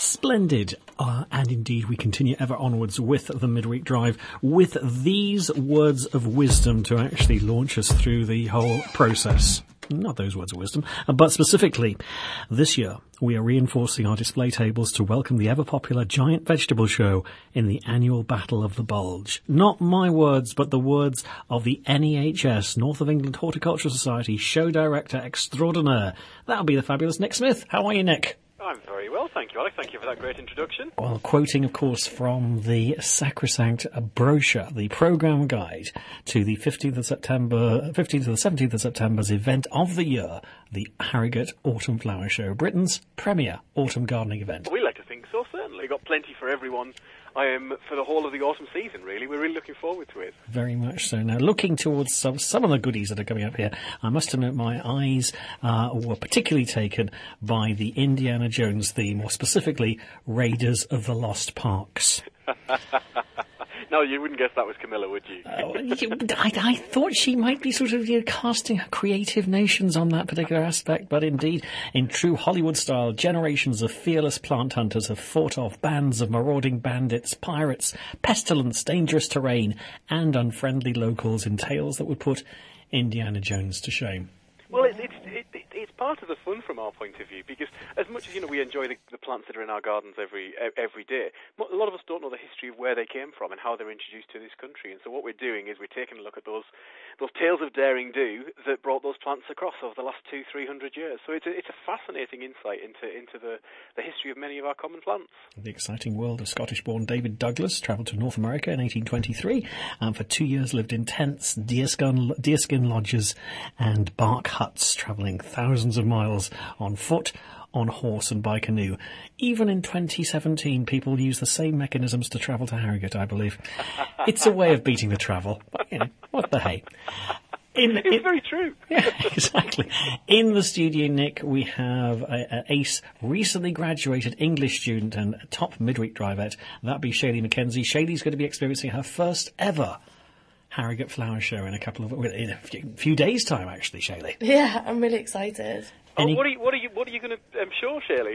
Splendid. And indeed, we continue ever onwards with the Midweek Drive with these words of wisdom to actually launch us through the whole process. Not those words of wisdom, but specifically, this year we are reinforcing our display tables to welcome the ever-popular Giant Vegetable Show in the annual Battle of the Bulge. Not my words, but the words of the NEHS, North of England Horticultural Society, show director extraordinaire. That'll be the fabulous Nick Smith. How are you, Nick? I'm very well, thank you, Alex. Thank you for that great introduction. Well, quoting, of course, from the sacrosanct brochure, the programme guide to the 15th to the 17th of September's event of the year, the Harrogate Autumn Flower Show, Britain's premier autumn gardening event. We like to think so, certainly. Got plenty for everyone. For the whole of the autumn season, really. We're really looking forward to it. Very much so. Now, looking towards some of the goodies that are coming up here, I must admit my eyes were particularly taken by the Indiana Jones theme, or specifically Raiders of the Lost Parks. No, you wouldn't guess that was Camilla, would you? I thought she might be sort of casting her creative notions on that particular aspect, but indeed, in true Hollywood style, generations of fearless plant hunters have fought off bands of marauding bandits, pirates, pestilence, dangerous terrain, and unfriendly locals in tales that would put Indiana Jones to shame. Well, it's part of the fun from our point of view, because as much as we enjoy the plants that are in our gardens every day, a lot of us don't know the history of where they came from and how they were introduced to this country. And so what we're doing is we're taking a look at those tales of daring do that brought those plants across over the last 200-300 years. So it's a fascinating insight into the history of many of our common plants. The exciting world of Scottish-born David Douglas travelled to North America in 1823 and for 2 years lived in tents, deerskin lodges and bark huts, travelling thousands of miles on foot, on horse and by canoe. Even in 2017, people use the same mechanisms to travel to Harrogate, I believe. It's a way of beating the travel. But, what the hey. It's very true. Yeah, exactly. In the studio, Nick, we have an ace, recently graduated English student and top midweek drivette. That'd be Shaylee McKenzie. Shaylee's going to be experiencing her first ever Harrogate Flower Show in in a few days' time, actually, Shaylee. Yeah, I'm really excited. What are you going to show, Shaylee?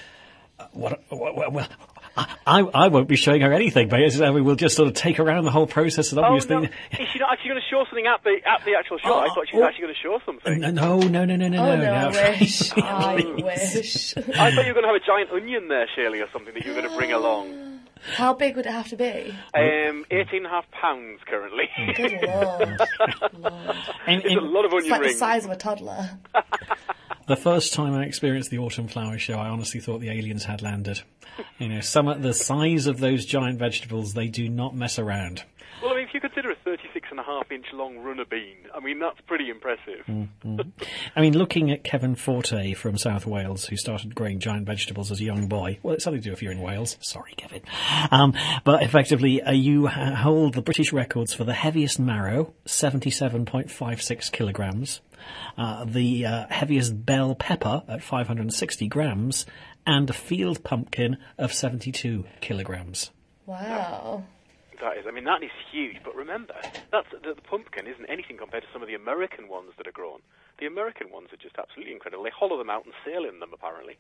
Well, I won't be showing her anything, but we'll just sort of take her around the whole process. And obviously, no. Is she not actually going to show something at the actual show? I thought she was actually going to show something. No. I wish. I wish. I thought you were going to have a giant onion there, Shaylee, or something that you were going to bring along. How big would it have to be? 18.5 pounds currently. Good Lord. It's a lot of onion It's like rings. the size of a toddler. The first time I experienced the Autumn Flower Show, I honestly thought the aliens had landed. Some of the size of those giant vegetables, they do not mess around. Well, if you consider a 36.5-inch long runner bean, that's pretty impressive. Mm-hmm. Looking at Kevin Forte from South Wales, who started growing giant vegetables as a young boy. Well, it's something to do if you're in Wales. Sorry, Kevin. But effectively, you hold the British records for the heaviest marrow, 77.56 kilograms. The heaviest bell pepper at 560 grams, and a field pumpkin of 72 kilograms. Wow. That is huge, but remember, the pumpkin isn't anything compared to some of the American ones that are grown. The American ones are just absolutely incredible. They hollow them out and sail in them, apparently.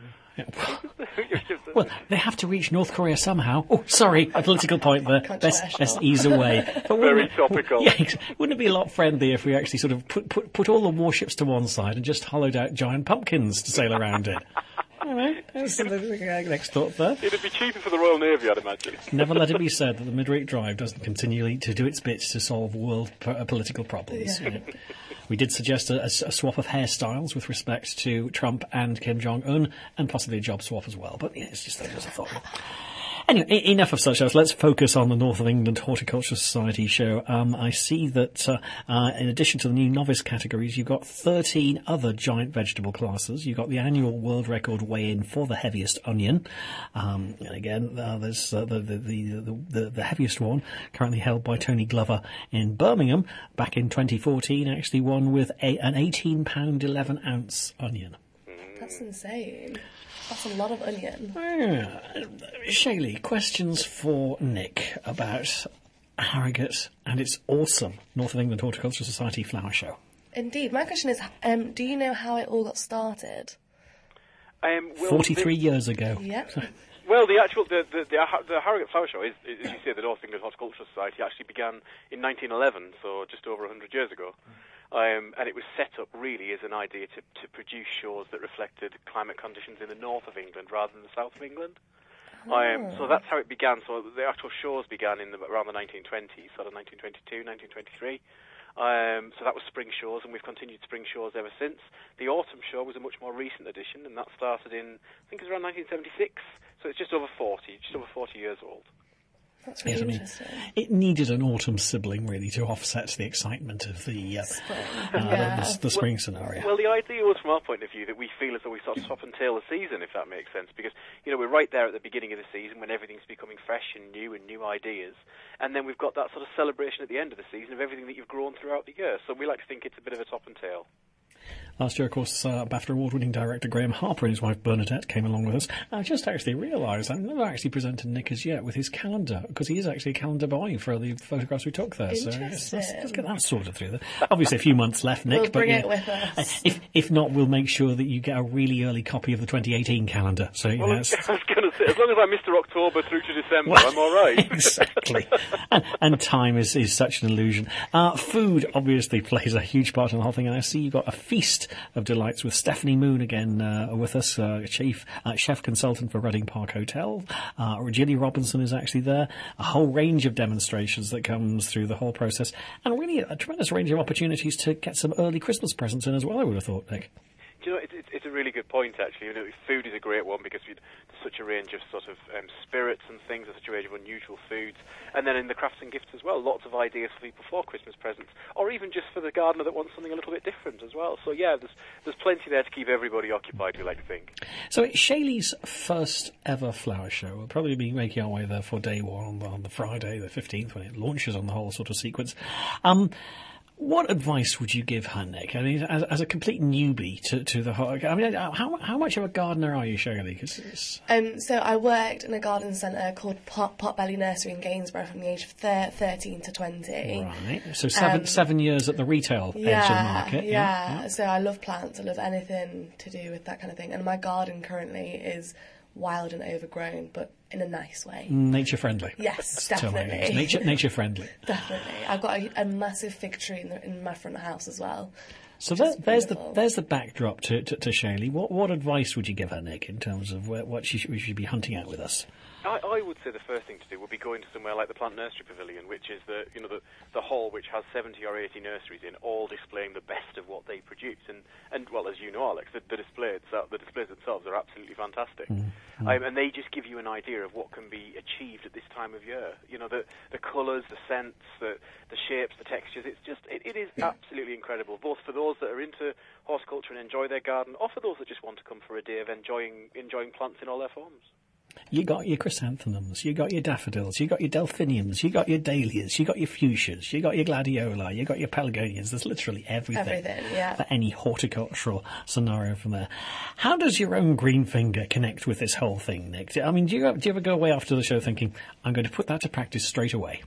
Well, they have to reach North Korea somehow. Oh, sorry, a political point there. Let's ease away. But very topical. Wouldn't it be a lot friendlier if we actually sort of put all the warships to one side and just hollowed out giant pumpkins to sail around it? That's the next thought there. It'd be cheaper for the Royal Navy, I'd imagine. Never let it be said that the Midweek Drive doesn't continually to do its bits to solve world political problems. Yeah. We did suggest a swap of hairstyles with respect to Trump and Kim Jong-un, and possibly a job swap as well. But it's just a thought. Anyway, enough of such as. Let's focus on the North of England Horticultural Society show. I see that in addition to the new novice categories, you've got 13 other giant vegetable classes. You've got the annual world record weigh-in for the heaviest onion. And again, there's the heaviest one, currently held by Tony Glover in Birmingham, back in 2014, actually won with an 18-pound, 11-ounce onion. That's insane. That's a lot of onion. Shaylee, questions for Nick about Harrogate and its awesome North of England Horticultural Society flower show. Indeed. My question is, do you know how it all got started? Well, 43 years ago. Yep. Well, the Harrogate Flower Show is, as you say, the North England Horticultural Society actually began in 1911, so just over 100 years ago. And it was set up really as an idea to produce shows that reflected climate conditions in the north of England rather than the south of England. So that's how it began. So the actual shows began around the 1920s, sort of 1922, 1923. So that was spring shows, and we've continued spring shows ever since. The autumn show was a much more recent addition, and that started in, I think it was around 1976. So it's just over 40 years old. That's really interesting. It needed an autumn sibling, really, to offset the excitement of the spring scenario. Well, the idea was, from our point of view, that we feel as though we sort of top and tail the season, if that makes sense, because, we're right there at the beginning of the season when everything's becoming fresh and new ideas, and then we've got that sort of celebration at the end of the season of everything that you've grown throughout the year. So we like to think it's a bit of a top and tail. Last year, of course, BAFTA Award-winning director Graham Harper and his wife Bernadette came along with us. I just actually realised I've never actually presented Nick as yet with his calendar, because he is actually a calendar boy for the photographs we took there. So let's get that sorted through there. Obviously, a few months left, Nick. We'll bring it with us. If not, we'll make sure that you get a really early copy of the 2018 calendar. So I was going to say, as long as I Mr. October through to December, I'm all right. Exactly. and time is such an illusion. Food obviously plays a huge part in the whole thing, and I see you've got a feast of delights with Stephanie Moon again with us, chef consultant for Reading Park Hotel. Ginny Robinson is actually there. A whole range of demonstrations that comes through the whole process, and really a tremendous range of opportunities to get some early Christmas presents in as well, I would have thought, Nick. It's a really good point, actually. Food is a great one because there's such a range of sort of spirits and things, there's such a range of unusual foods. And then in the crafts and gifts as well, lots of ideas for people for Christmas presents, or even just for the gardener that wants something a little bit different as well. So, yeah, there's plenty there to keep everybody occupied, we like to think. So it's Shaylee's first ever flower show. We'll probably be making our way there for day one on the Friday, the 15th, when it launches on the whole sort of sequence. What advice would you give her, Nick? I mean, as a complete newbie to the whole... I mean, how much of a gardener are you, Shayley? So I worked in a garden centre called Potbelly Nursery in Gainsborough from the age of 13 to 20. Right. So 7 years at the retail edge of the market. Yeah. So I love plants. I love anything to do with that kind of thing. And my garden currently is wild and overgrown, but in a nice way. Nature friendly. Yes, definitely. Nature friendly. Definitely. I've got a massive fig tree in my front house as well. So there's the backdrop to Shaylee. What advice would you give her, Nick, in terms of what we should be hunting out with us? I would say the first thing to do would be going to somewhere like the Plant Nursery Pavilion, which is the hall which has 70 or 80 nurseries in, all displaying the best of what they produce. And well, as you know, Alex, the displays themselves are absolutely fantastic. Mm-hmm. And they just give you an idea of what can be achieved at this time of year. The colours, the scents, the shapes, the textures. It is absolutely incredible, both for those that are into horticulture and enjoy their garden, or for those that just want to come for a day of enjoying plants in all their forms. You got your chrysanthemums, you got your daffodils, you got your delphiniums, you got your dahlias, you got your fuchsias, you got your gladioli, you got your pelargonias. There's literally everything for any horticultural scenario from there. How does your own green finger connect with this whole thing, Nick? I mean, do you ever go away after the show thinking, I'm going to put that to practice straight away?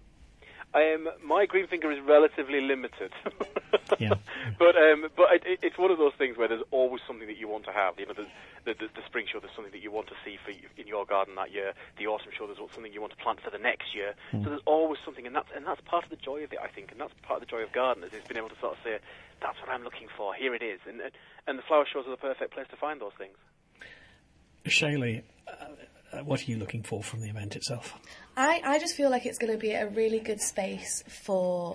My green finger is relatively limited, yeah. but it's one of those things where there's always something that you want to have. The spring show, there's something that you want to see in your garden that year. The autumn show, there's something you want to plant for the next year. So there's always something, and that's part of the joy of it, I think, and that's part of the joy of gardeners, is being able to sort of say, that's what I'm looking for. Here it is, and the flower shows are the perfect place to find those things. Shaylee, what are you looking for from the event itself? I just feel like it's going to be a really good space for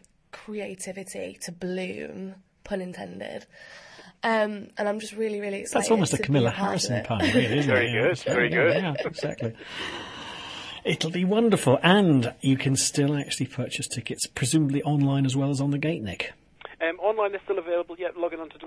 creativity to bloom, pun intended. And I'm just really, really excited. That's almost a Camilla Harrison pun, really, isn't it? Very good. Yeah, exactly. It'll be wonderful, and you can still actually purchase tickets, presumably online as well as on the gate, Nick. Online they're still available yet. Logging on to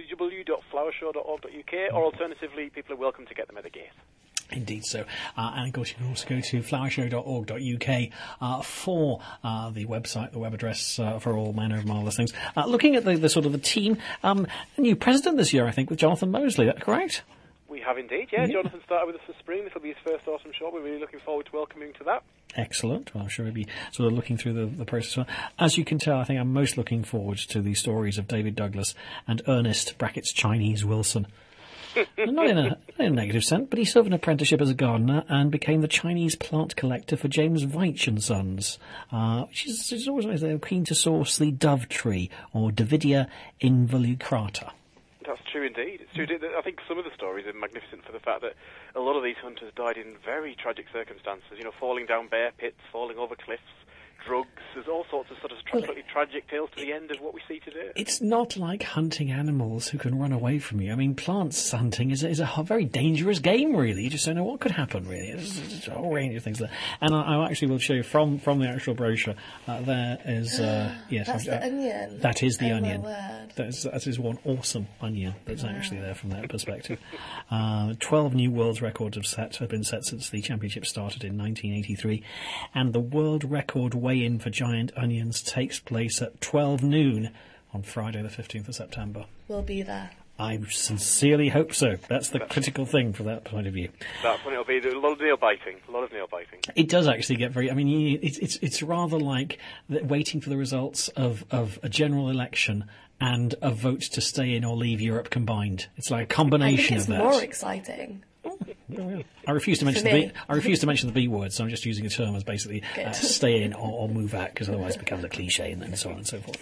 www.flowershow.org.uk, or alternatively, people are welcome to get them at the gate. Indeed so. And of course you can also go to flowershow.org.uk for the website, the web address for all manner of marvellous things. Looking at the sort of the team, a new president this year, I think, with Jonathan Mosley, is that correct? We have indeed, yeah. Jonathan started with us for spring. This will be his first autumn show. We're really looking forward to welcoming him to that. Excellent. Well, I'm sure we'll be sort of looking through the process. As you can tell, I think I'm most looking forward to the stories of David Douglas and Ernest (Chinese) Wilson. Not in a negative sense, but he served an apprenticeship as a gardener and became the Chinese plant collector for James Veitch and Sons, which is always nice. They were keen to source the dove tree, or Davidia involucrata. That's true indeed. It's true. I think some of the stories are magnificent for the fact that a lot of these hunters died in very tragic circumstances, falling down bear pits, falling over cliffs, drugs. There's all sorts of sort of tragic tales to the end of what we see today. It's not like hunting animals who can run away from you. I mean, plants hunting is a very dangerous game, really. You just don't know what could happen, really. There's a whole range of things there. And I actually will show you from the actual brochure, there is... yes, That's the onion. That is the onion. My word. That is one awesome onion that's actually there from that perspective. 12 new world records have been set since the championship started in 1983. And the world record weigh-in for giant onions takes place at 12 noon on Friday the 15th of September. We'll be there. I sincerely hope so. That's the critical thing from that point of view. That's when it'll be a lot of nail biting. It does actually get very... I mean, it's rather like waiting for the results of a general election and a vote to stay in or leave Europe combined. It's like a combination of that. I think it's more exciting. I refuse to mention the B word, so I'm just using a term as basically stay in or move out, because otherwise it becomes a cliche and so on and so forth.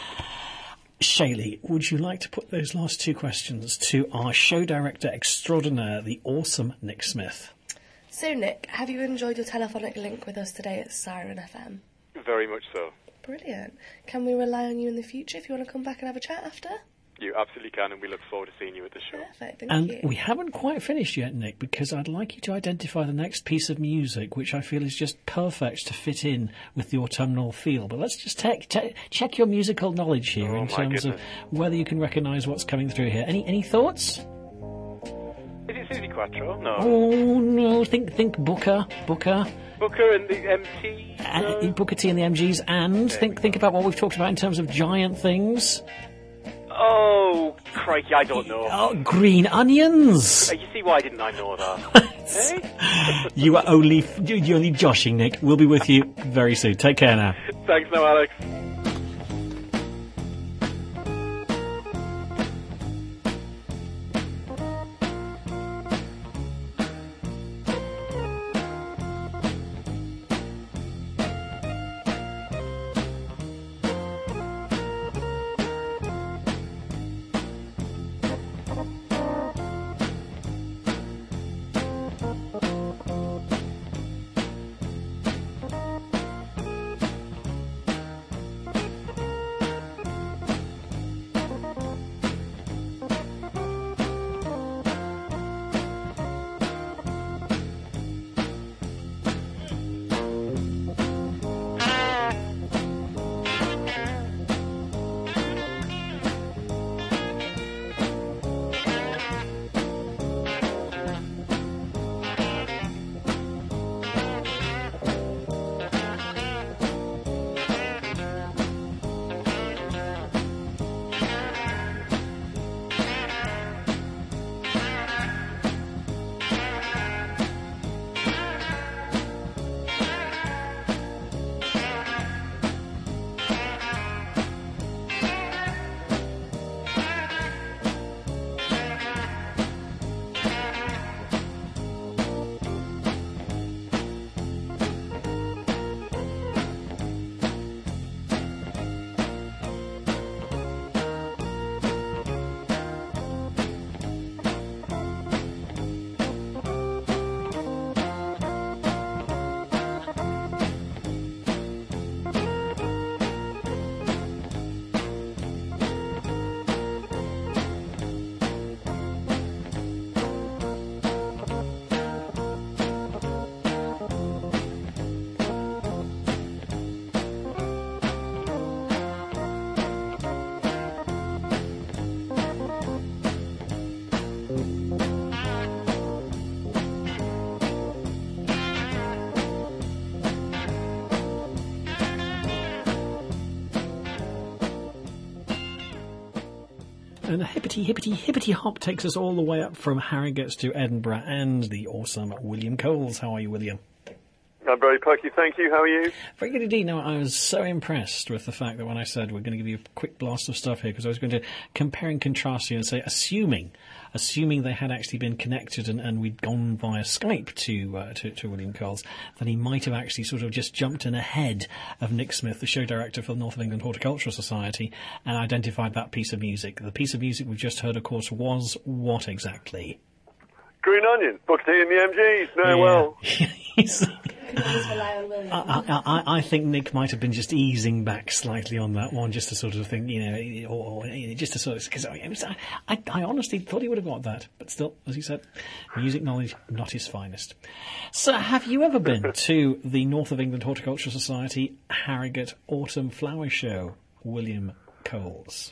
Shaylee, would you like to put those last two questions to our show director extraordinaire, the awesome Nick Smith? So, Nick, have you enjoyed your telephonic link with us today at Siren FM? Very much so. Brilliant. Can we rely on you in the future if you want to come back and have a chat after? You absolutely can, and we look forward to seeing you at the show. Perfect, thank you. And we haven't quite finished yet, Nick, because I'd like you to identify the next piece of music, which I feel is just perfect to fit in with the autumnal feel. But let's just check your musical knowledge here in terms of whether you can recognise what's coming through here. Any thoughts? Is it Suzi Quattro? No. Oh, no, think Booker. Booker and the MGs? Booker T and the MGs, and think about what we've talked about in terms of giant things. Oh, crikey, I don't know. Oh, green onions! You see, why didn't I know that? You're only joshing, Nick. We'll be with you very soon. Take care now. Thanks now, Alex. And a hippity hop takes us all the way up from Harrogates to Edinburgh, and the awesome William Coles. How are you, William? I'm very perky, thank you. How are you? Very good indeed. Now, I was so impressed with the fact that when I said we're going to give you a quick blast of stuff here, because I was going to compare and contrast you and say, assuming they had actually been connected and we'd gone via Skype to William Coles, then he might have actually sort of just jumped in ahead of Nick Smith, the show director for the North of England Horticultural Society, and identified that piece of music. The piece of music we've just heard, of course, was what exactly? Green Onions, Booker T and the MGs. No, well. I think Nick might have been just easing back slightly on that one, just to sort of think, or just to sort of, because I honestly thought he would have got that, but still, as you said, music knowledge not his finest. So, have you ever been to the North of England Horticultural Society Harrogate Autumn Flower Show, William Coles?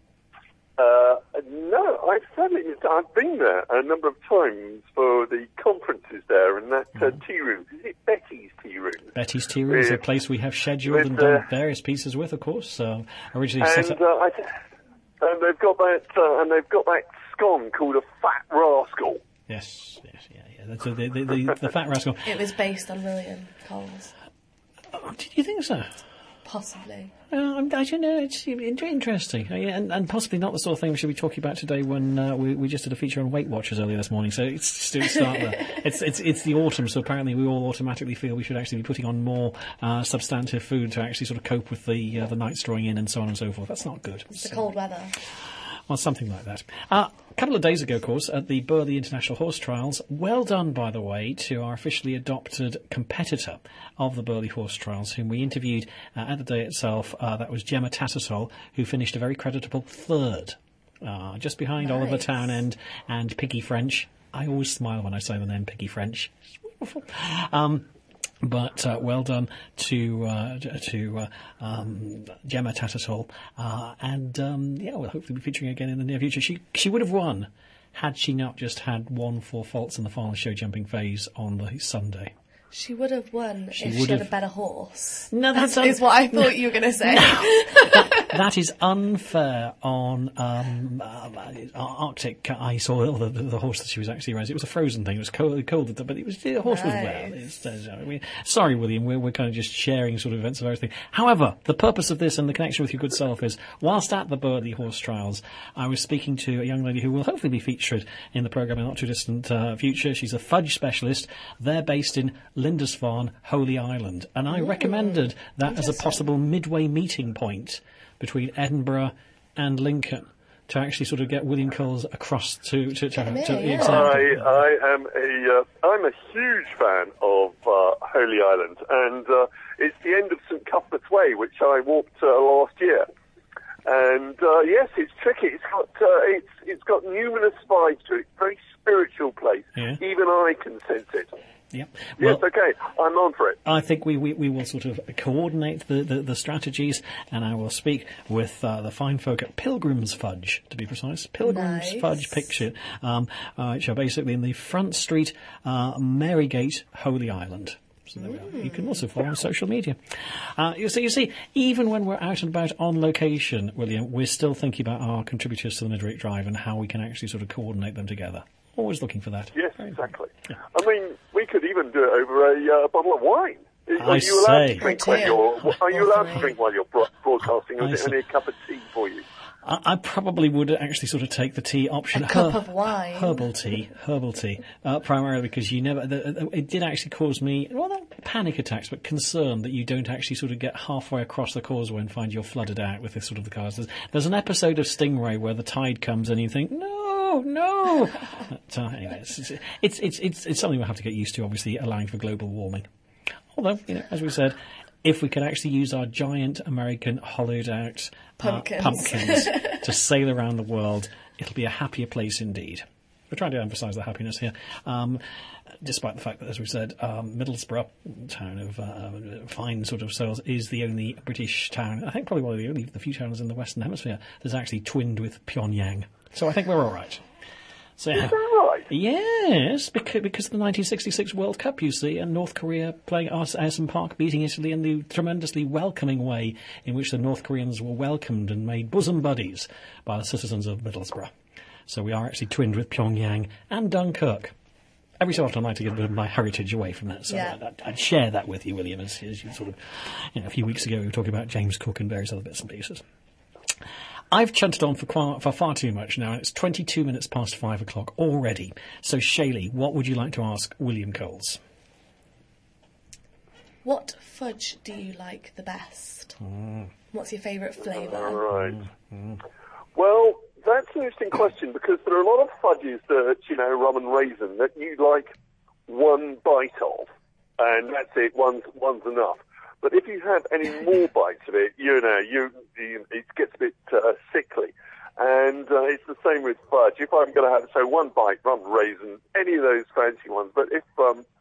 No, I've been there a number of times for the conferences there, and that tea room. Is it Betty's Tea Room? Betty's Tea Room is a place we have scheduled and done various pieces with, of course. Originally set up. And they've got that scone called a Fat Rascal. Yes, yeah. That's the Fat Rascal. It was based on William Coles. Oh, did you think so? Possibly. I don't know. It's interesting, and possibly not the sort of thing we should be talking about today. When we just did a feature on Weight Watchers earlier this morning, so it's just start there. It's the autumn, so apparently we all automatically feel we should actually be putting on more substantive food to actually sort of cope with the nights drawing in and so on and so forth. That's not good. It's the cold weather. Well, something like that. A couple of days ago, of course, at the Burley International Horse Trials, well done, by the way, to our officially adopted competitor of the Burley Horse Trials, whom we interviewed at the day itself. That was Gemma Tattersall, who finished a very creditable third, just behind Oliver Townend and Piggy French. I always smile when I say the name Piggy French. It's wonderful. But well done to Gemma Tattersall, and we'll hopefully be featuring again in the near future. She would have won had she not just had 1 4 faults in the final show jumping phase on the Sunday. She would have won if she had a better horse. No, that's is what I thought you were going to say. That is unfair on Arctic Ice, or the horse that she was actually racing. It was a frozen thing. It was cold, but the horse was well. Sorry, William, we're kind of just sharing sort of events of everything. However, the purpose of this and the connection with your good self is, whilst at the Burley Horse Trials, I was speaking to a young lady who will hopefully be featured in the programme in a not too distant future. She's a fudge specialist. They're based in Lindisfarne, Holy Island, and I recommended that as a possible midway meeting point between Edinburgh and Lincoln to actually sort of get William Coles across to I'm a huge fan of Holy Island, and it's the end of St Cuthbert's Way, which I walked last year. And yes, it's tricky. It's got numerous vibes to it. Very spiritual place. Yeah. Even I can sense it. Yeah. Well, yes, okay. I'm on for it. I think we will sort of coordinate the strategies, and I will speak with the fine folk at Pilgrim's Fudge, to be precise. Pilgrim's Fudge Picture, which are basically in the Front Street, Marygate, Holy Island. So there we are. You can also follow on social media. You see, even when we're out and about on location, William, we're still thinking about our contributors to the Midweek Drive and how we can actually sort of coordinate them together. Always looking for that. Yes, exactly. Yeah. I mean, we could even do it over a bottle of wine. Are you allowed to drink while you're broadcasting, or is it only a cup of tea for you? I probably would actually sort of take the tea option. A cup of wine. Herbal tea. Primarily because it did actually cause me, well, not panic attacks, but concern that you don't actually sort of get halfway across the causeway and find you're flooded out with this sort of the cars. There's an episode of Stingray where the tide comes and you think, no. But, anyway, it's something we'll have to get used to, obviously, allowing for global warming. Although, as we said, if we could actually use our giant American hollowed-out pumpkins to sail around the world, it'll be a happier place indeed. We're trying to emphasise the happiness here, despite the fact that, as we said, Middlesbrough, town of fine sort of sales, is the only British town, I think probably one of the few towns in the Western Hemisphere that's actually twinned with Pyongyang. So I think we're all right. So, is that right? Yes, because of the 1966 World Cup, you see, and North Korea playing Ayers Park, beating Italy in the tremendously welcoming way in which the North Koreans were welcomed and made bosom buddies by the citizens of Middlesbrough. So we are actually twinned with Pyongyang and Dunkirk. every so often I like to get a bit of my heritage away from that. So Yeah. I'd share that with you, William, as you sort of, a few weeks ago we were talking about James Cook and various other bits and pieces. I've chunted on for far too much now. It's 22 minutes past 5 o'clock already. So, Shaylee, what would you like to ask William Coles? What fudge do you like the best? What's your favourite flavour? Right. Well, that's an interesting question because there are a lot of fudges that, rum and raisin, that you like one bite of, and that's it, one's enough. But if you have any more bites of it, it gets a bit sickly. And it's the same with fudge. If I'm going to have, one bite, rum and raisin, any of those fancy ones. But if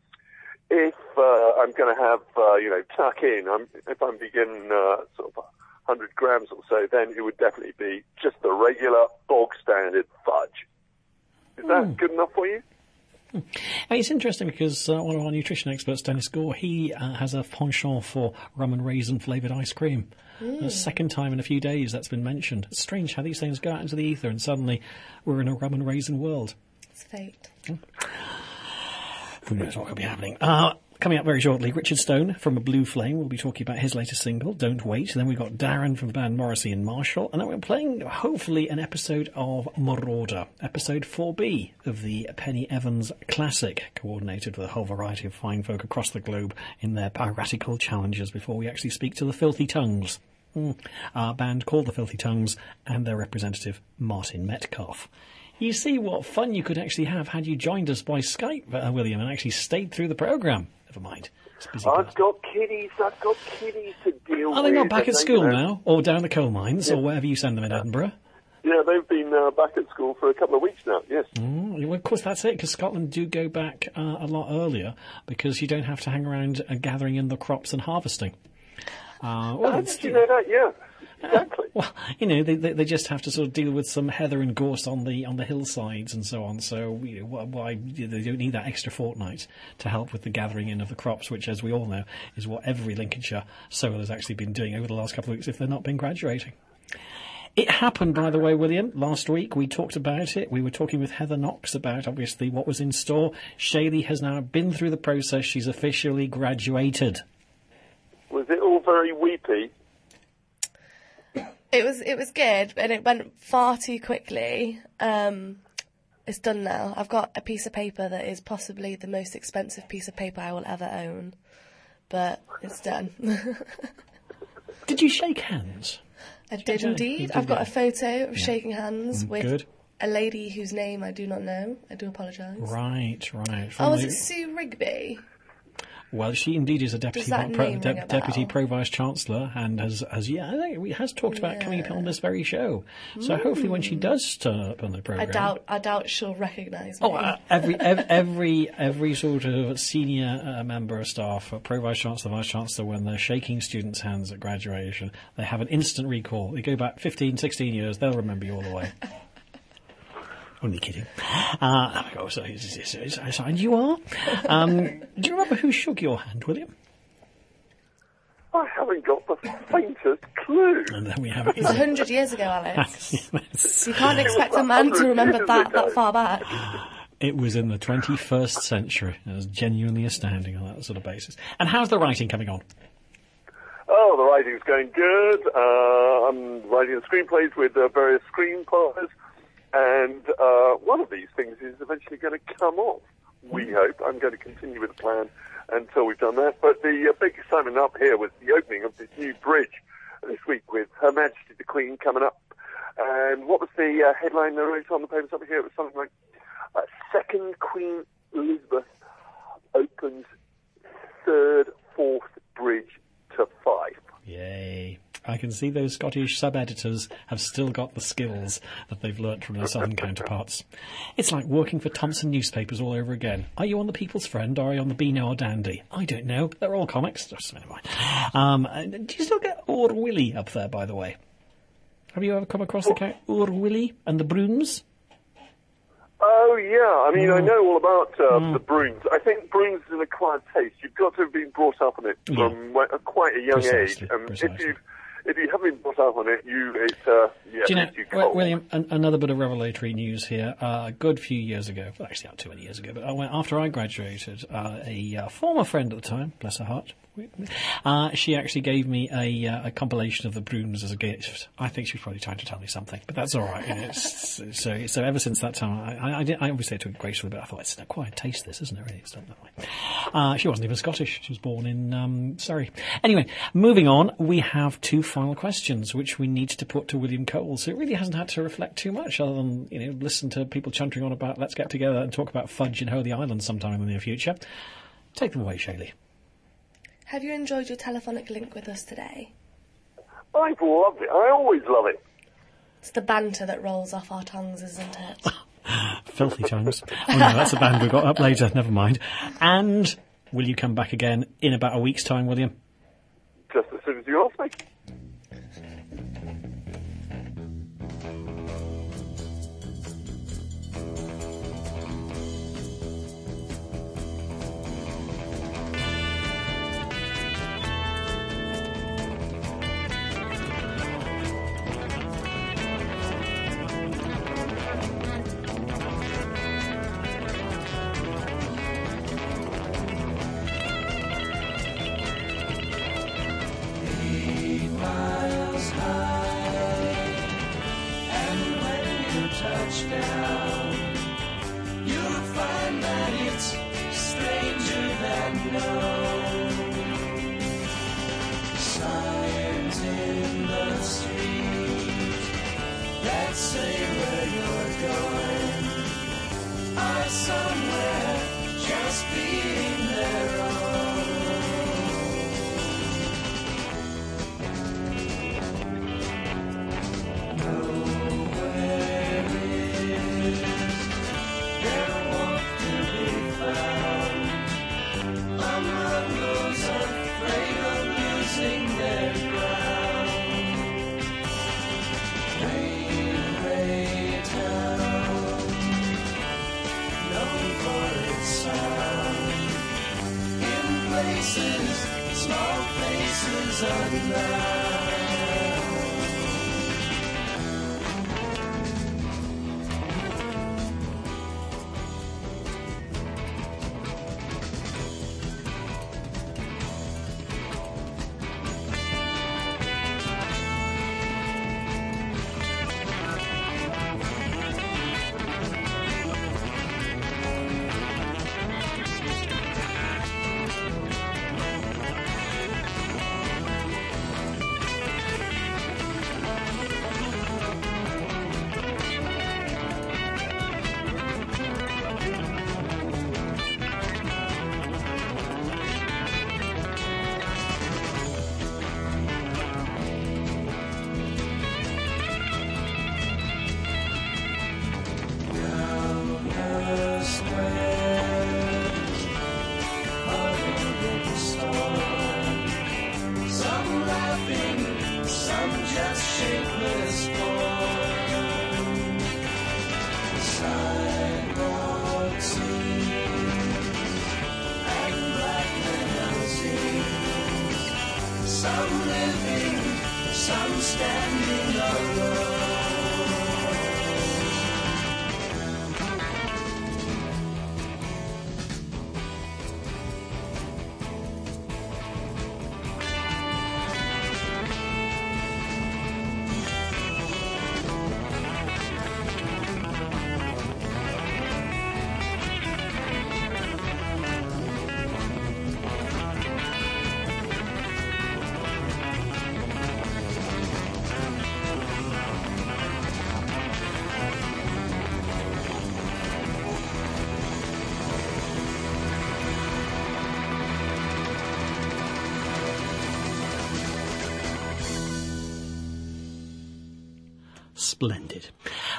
I'm going to have, tuck in, if I'm beginning sort of 100 grams or so, then it would definitely be just the regular, bog standard fudge. Is that good enough for you? It's interesting because one of our nutrition experts, Dennis Gore, he has a penchant for rum and raisin flavoured ice cream. The second time in a few days that's been mentioned. It's strange how these things go out into the ether and suddenly we're in a rum and raisin world. It's fate. Who knows what will be happening. Coming up very shortly, Richard Stone from A Blue Flame will be talking about his latest single, Don't Wait. Then we've got Darren from the band Morrissey and Marshall. And then we're playing, hopefully, an episode of Marauder, episode 4B of the Penny Evans Classic, coordinated with a whole variety of fine folk across the globe in their piratical challenges before we actually speak to the Filthy Tongues. Our band called the Filthy Tongues and their representative, Martin Metcalf. You see what fun you could actually have had you joined us by Skype, William, and actually stayed through the programme. Never mind. I've got kiddies to deal with. Are they not back at school now? Or down the coal mines, or wherever you send them in Edinburgh? Yeah, they've been back at school for a couple of weeks now, yes. Well, of course, that's it, because Scotland do go back a lot earlier, because you don't have to hang around gathering in the crops and harvesting. How did you know that? Yeah. Exactly. Well, they just have to sort of deal with some heather and gorse on the hillsides and so on. So why they don't need that extra fortnight to help with the gathering in of the crops, which, as we all know, is what every Lincolnshire sower has actually been doing over the last couple of weeks if they've not been graduating. It happened, by the way, William, last week. We talked about it. We were talking with Heather Knox about, obviously, what was in store. Shaylee has now been through the process. She's officially graduated. Was it all very weepy? It was good, and it went far too quickly. It's done now. I've got a piece of paper that is possibly the most expensive piece of paper I will ever own, but it's done. Did you shake hands? I did indeed. I've got a photo of shaking hands with a lady whose name I do not know. I do apologise. Right. Was it Sue Rigby? Well, she indeed is a deputy pro vice chancellor, and has talked about coming up on this very show. So hopefully, when she does turn up on the programme, I doubt she'll recognise me. Every sort of senior member of staff, pro vice chancellor, vice chancellor, when they're shaking students' hands at graduation, they have an instant recall. They go back 15, 16 years; they'll remember you all the way. Only kidding. And you are? Do you remember who shook your hand, William? I haven't got the faintest clue. And then we have it. It was 100 years ago, Alex. You can't expect a man to remember that far back. It was in the 21st century. It was genuinely astounding on that sort of basis. And how's the writing coming on? Oh, the writing's going good. I'm writing screenplays with various screenplays. And one of these things is eventually going to come off, we hope. I'm going to continue with the plan until we've done that. But the big excitement up here was the opening of this new bridge this week with Her Majesty the Queen coming up. And what was the headline they wrote on the papers up here? It was something like, Second Queen Elizabeth opens third, fourth bridge to Fife. Yay. I can see those Scottish sub-editors have still got the skills that they've learnt from their southern counterparts. It's like working for Thomson newspapers all over again. Are you on the People's Friend or are you on the Beano or Dandy? I don't know. They're all comics. Just never mind. Do you still get Oor Willie up there, by the way? Have you ever come across the character Oor Willie and the Brooms? Oh, yeah. I mean, I know all about the Brooms. I think Brooms is an acquired taste. You've got to have been brought up on it from quite a young age. if you haven't been brought up on it, Do you know, makes you cold. William, another bit of revelatory news here. A good few years ago, well, actually not too many years ago, but after I graduated, a former friend at the time, bless her heart, she actually gave me a compilation of the Bruins as a gift. I think she was probably trying to tell me something, but that's all right. You know, so ever since that time, I obviously had to it gracefully, but I thought, it's an acquired taste, this, isn't it, really? It's not that way. She wasn't even Scottish. She was born in Surrey. Anyway, moving on, we have two final questions, which we need to put to William Cole. So it really hasn't had to reflect too much other than, you know, listen to people chuntering on about let's get together and talk about fudge in Holy Island sometime in the near future. Take them away, Shaylee. Have you enjoyed your telephonic link with us today? I've loved it. I always love it. It's the banter that rolls off our tongues, isn't it? Filthy tongues. Oh no, that's a band we got up later. Never mind. And will you come back again in about a week's time, William? Just as soon as you ask me. Splendid.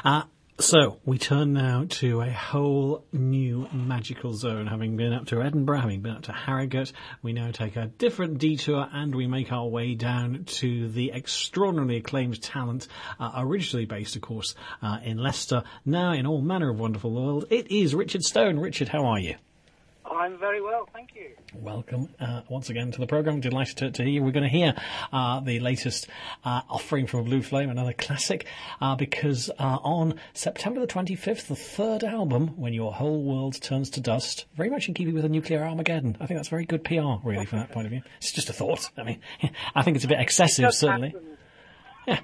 So we turn now to a whole new magical zone. Having been up to Edinburgh, having been up to Harrogate, we now take a different detour and we make our way down to the extraordinarily acclaimed talent, originally based, of course, in Leicester, now in all manner of wonderful world. It is Richard Stone. Richard, how are you? I'm very well, thank you. Welcome once again to the programme. Delighted to hear you. We're going to hear the latest offering from Blue Flame, another classic, because on September the 25th, the third album, When Your Whole World Turns to Dust, very much in keeping with a nuclear Armageddon. I think that's very good PR, really, from that point of view. It's just a thought. I mean, I think it's a bit excessive, certainly. Yeah,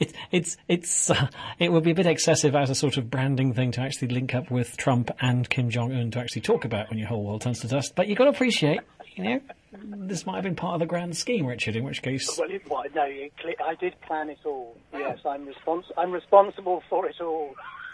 it would be a bit excessive as a sort of branding thing to actually link up with Trump and Kim Jong-un to actually talk about When Your Whole World Turns to Dust. But you've got to appreciate, this might have been part of the grand scheme, Richard, in which case... Well, I did plan it all. Yes, I'm responsible for it all.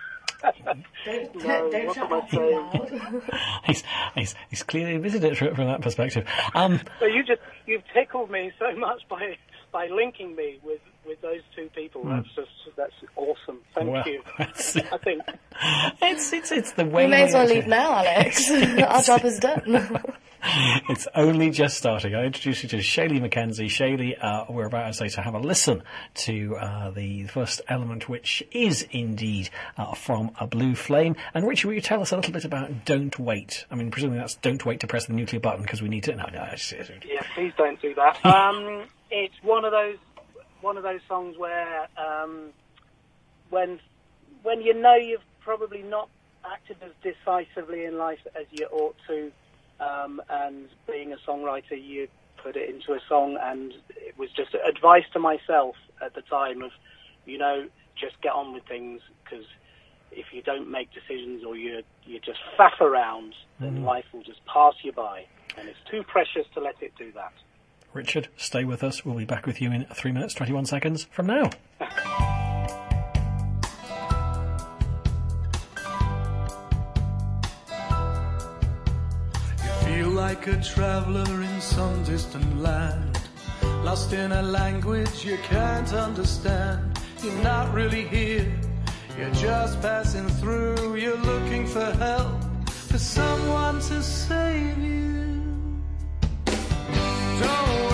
He's clearly envisaged it from that perspective. So you've tickled me so much by linking me with those two people. That's awesome. Thank you. I think it's the way. We may as well leave now, Alex. Our job is done. It's only just starting. I introduce you to Shaylee McKenzie. Shaylee, we're about to have a listen to the first element, which is indeed from A Blue Flame. And Richard, will you tell us a little bit about Don't Wait? I mean, presumably that's Don't Wait to press the nuclear button because we need to... No. Yeah, please don't do that. It's one of those songs where when you know you've probably not acted as decisively in life as you ought to, and being a songwriter, you put it into a song, and it was just advice to myself at the time of, just get on with things, because if you don't make decisions or you just faff around, then life will just pass you by, and it's too precious to let it do that. Richard, stay with us. We'll be back with you in 3 minutes, 21 seconds from now. Feel like a traveler in some distant land, lost in a language you can't understand. You're not really here, you're just passing through. You're looking for help, for someone to save you. Don't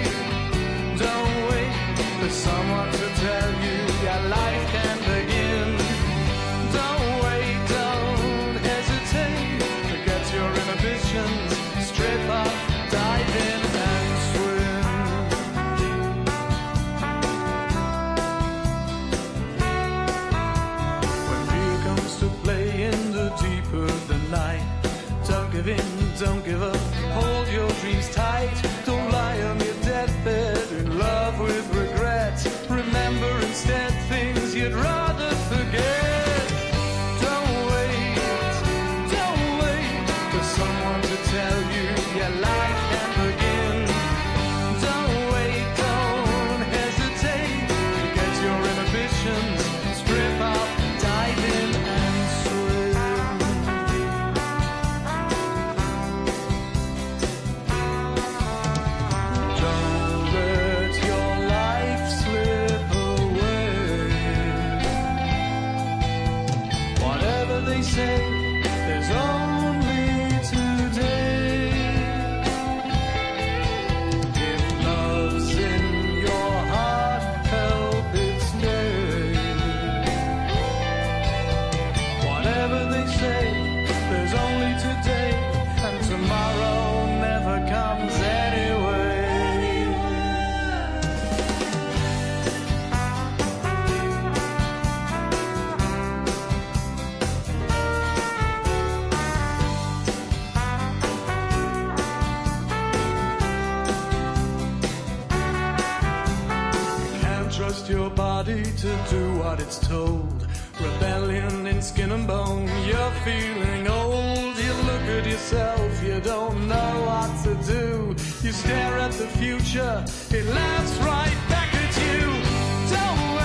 wait for someone to tell you your life can begin. Don't wait, don't hesitate, forget your inhibitions, strip up, dive in and swim. When fear comes to play in the deep of the night, don't give in, don't give up, hold your dreams tight. Don't lie on your deathbed in love with regret. Remember instead things you'd rather forget. Don't wait for someone to tell you your life can begin. Don't wait, don't hesitate, forget your inhibitions, strip out, dive in and swim. Don't let your life slip away. Whatever they say, there's only today. If love's in your heart, help it stay. Whatever they say, there's only today, and tomorrow never comes anyway. Can't trust your body to do what it's told. Rebellion in skin and bone, you're feeling old. You look at yourself, you don't know what to do. You stare at the future, it laughs right back at you. Don't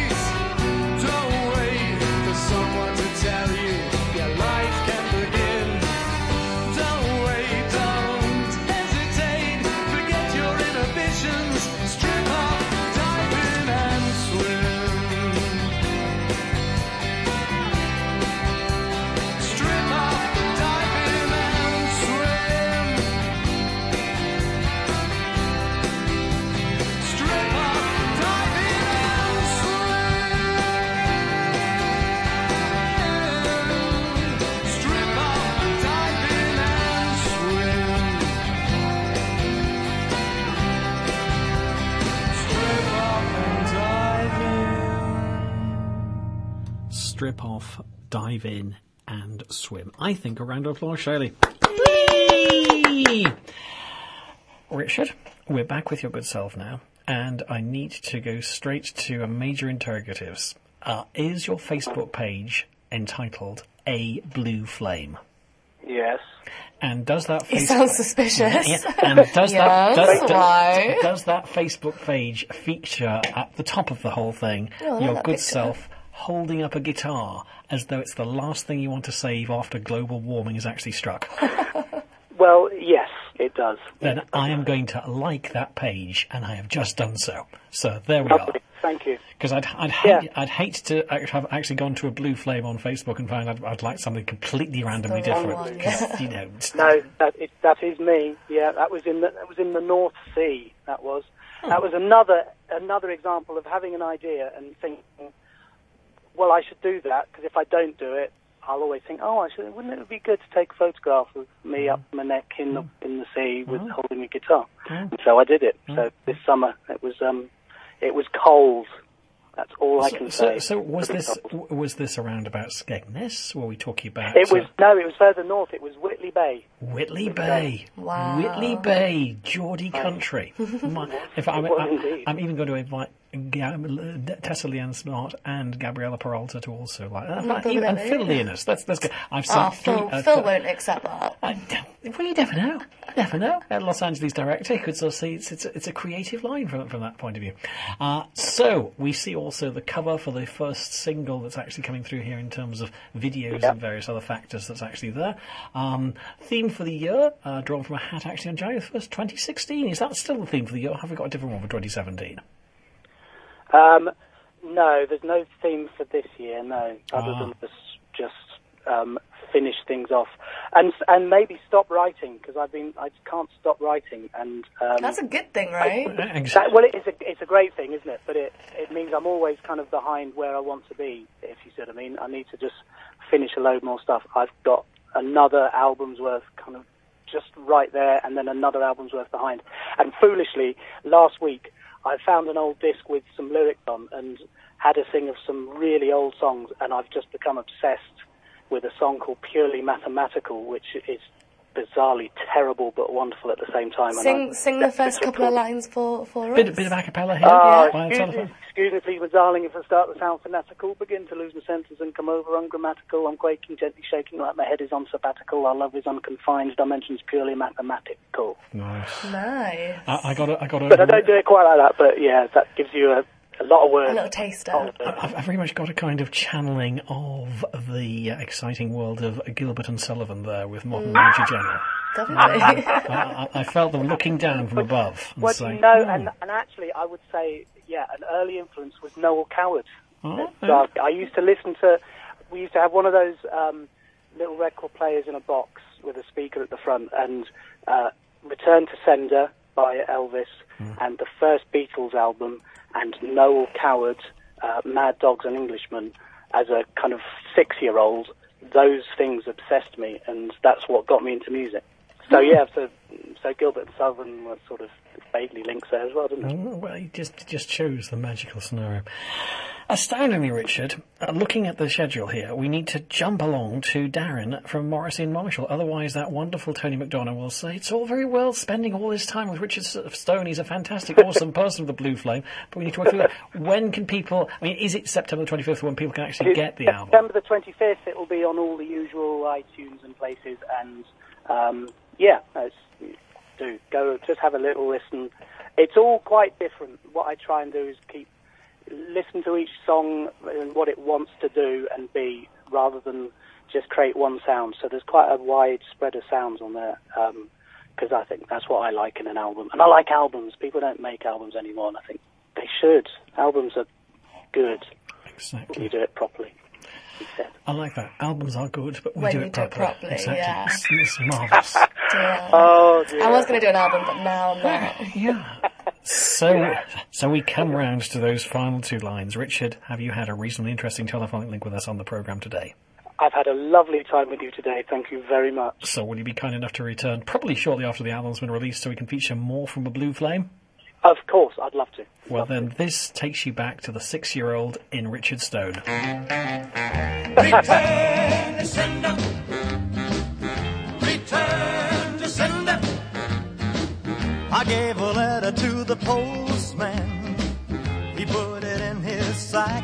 wait for someone to tell you your life can begin. Don't wait, don't hesitate, forget your inhibitions, strip off, dive in and swim. Strip off, dive in and swim. Strip strip off, dive in, and swim. I think a round of applause, Shirley. Richard, we're back with your good self now, and I need to go straight to a major interrogatives. Is your Facebook page entitled A Blue Flame? Yes. And does that It sounds suspicious. Yeah, and does does that Facebook page feature at the top of the whole thing your good picture. self holding up a guitar as though it's the last thing you want to save after global warming has actually struck? Well, yes, it does. Then I am going to like that page, and I have just done so. So there we are. Lovely. Thank you. Because I'd hate to have actually gone to a blue flame on Facebook and found I'd like something completely randomly the wrong different. one, 'Cause, you know, No, that is me. Yeah, that was in the North Sea. That was another example of having an idea and thinking, well, I should do that, because if I don't do it, I'll always think, wouldn't it be good to take a photograph of me up my neck in the sea with holding a guitar? And so I did it. So this summer it was cold. That's all I can say. So was this around about Skegness? Were we talking about? It was further north. It was Whitley Bay. Whitley Bay. Wow. Whitley Bay, Geordie country. I'm even going to invite Tessa Leanne Smart and Gabriella Peralta to also like that. And Phil Leonis. That's good. I've seen Phil won't accept that. Well, you never know. A Los Angeles director, you could sort of see it's a creative line from that point of view. So we see also the cover for the first single that's actually coming through here in terms of videos and various other factors that's actually there. Theme for the year, drawn from a hat actually on January 1st, 2016. Is that still the theme for the year, or have we got a different one for 2017? No, there's no theme for this year, no, other than just finish things off and maybe stop writing, because I can't stop writing, and that's a good thing, right? It's a great thing, isn't it? But it means I'm always kind of behind where I want to be, if you see what I mean. I need to just finish a load more stuff. I've got another album's worth kind of just right there, and then another album's worth behind. And foolishly, last week I found an old disc with some lyrics on and had a sing of some really old songs, and I've just become obsessed with a song called Purely Mathematical, which is bizarrely terrible but wonderful at the same time. Sing the first couple of lines for us. Bit of a cappella here. Excuse me, please, my darling, if I start to sound fanatical, begin to lose my senses and come over ungrammatical. I'm quaking, gently shaking like my head is on sabbatical. Our love is unconfined, dimensions purely mathematical. Nice. I got it. But I don't do it quite like that, but yeah, that gives you a lot of words. A little taster. I've very much got a kind of channeling of the exciting world of Gilbert and Sullivan there with Modern Major General. Definitely. I felt them looking down from above. And actually, I would say, an early influence was Noel Coward. I used to we used to have one of those little record players in a box with a speaker at the front, and Return to Sender by Elvis, and the first Beatles album, and Noel Coward, Mad Dogs and Englishmen, as a kind of 6-year-old. Those things obsessed me, and that's what got me into music. So so Gilbert and Sullivan were sort of vaguely linked there as well, didn't it? Well, he just chose the magical scenario. Astoundingly, Richard, looking at the schedule here, we need to jump along to Darren from Morrissey and Marshall. Otherwise, that wonderful Tony McDonough will say, it's all very well spending all this time with Richard Stone. He's a fantastic, awesome person with the Blue Flame. But we need to work through that. When can people... is it September the 25th when people can actually get the album? September the 25th, it will be on all the usual iTunes and places. And, just have a little listen. It's all quite different. What I try and do is listen to each song and what it wants to do and be, rather than just create one sound. So there's quite a wide spread of sounds on there, because I think that's what I like in an album. And I like albums. People don't make albums anymore, and I think they should. Albums are good. Exactly. When you do it properly. I like that. Albums are good, but when do you it do it properly. properly, Exactly. yeah. It's marvellous. Dear. Oh, dear. I was going to do an album, but now I'm not. Yeah. So we come round to those final two lines. Richard, have you had a reasonably interesting telephonic link with us on the programme today? I've had a lovely time with you today. Thank you very much. So will you be kind enough to return probably shortly after the album's been released so we can feature more from the Blue Flame? Of course, I'd love to. Well, then this takes you back to the 6-year-old in Richard Stone. Return to sender. Return to sender. I gave a letter to the postman. He put it in his sack.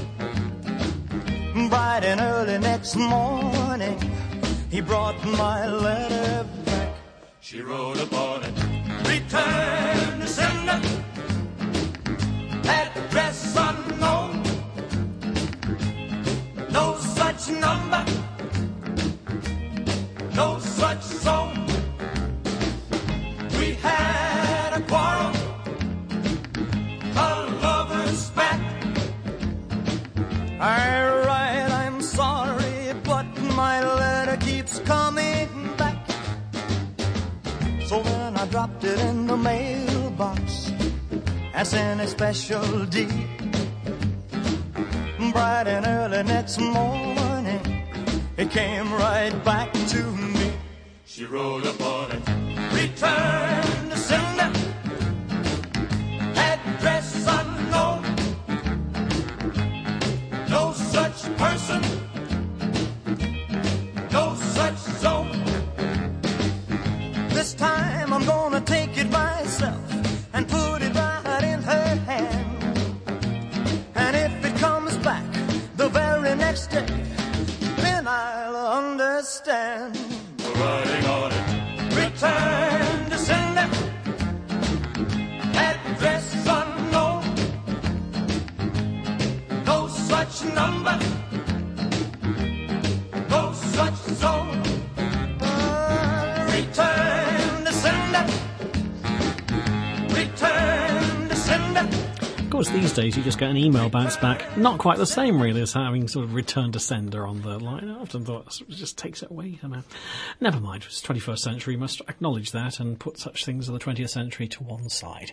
Bright and early next morning, he brought my letter back. She wrote upon it, return to sender, address unknown, no such number, no such zone. We had a quarrel, a lover's spat. I'm sorry, but my letter keeps coming back. So then I dropped it in the mailbox as in a special deed. Bright and early next morning, it came right back to me. She wrote upon it, return to sender, address unknown, no such person, no such zone. This time I'm gonna take it myself and put it right in her hand. And if it comes back the very next day, then I'll understand. Writing on it, return to sender, address unknown, no such number, no such zone. Return to sender, return to sender. Of course, these days you just get an email bounce back. Not quite the same, really, as having sort of return to sender on the line. I often thought it just takes it away somehow. Never mind, it's 21st century. We must acknowledge that and put such things of the 20th century to one side.